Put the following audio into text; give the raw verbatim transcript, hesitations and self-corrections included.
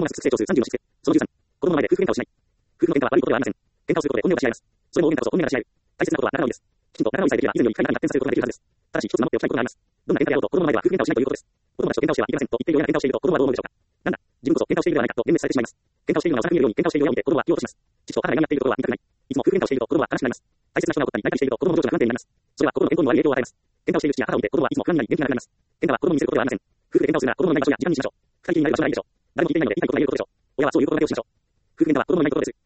が成長数さんじゅうの質。そのじゅうさん。子供の前で夫婦喧嘩をしない。夫婦の喧嘩は悪いことではありません。喧嘩をすることで本音を出し合います。それも大喧嘩こそ本音が出し合える。大切なことは仲直りです。きちんと仲直りさえできれば以前より快感に発展させることができるはずです。ただし一つ守っておきたいことがあります。どんな喧嘩であろうと子供の前では夫婦喧嘩をしないということです。子供たちと喧嘩をしてはいけませんと言っているような喧嘩をしていると子供はどう思うでしょうか。なんだ、自分こそ喧嘩をしているではないかと幻滅されてしまいます。喧嘩をしているのが幼く見えるように喧嘩をしている親を見て子供は言おうとします。父と母が嫌になっているところは見たくない。いつも夫婦喧嘩をしていると子供は悲しくなります。大切な人が怒ったり泣いたりしていると子供の情緒が不安定になります。それは心の健康に悪い影響を与えます。喧嘩をしている父や母を見て子供はいつも不安になり元気がなくなります。喧嘩は子供に見せることではありません。夫婦で喧嘩をするなら子供のいない場所や時間にしましょう。二人きりになる場所がいいでしょう。誰も聞いていないのでいいことが言えることでしょう。親はそういう心がけをしましょう。夫婦喧嘩は子供のいないことです。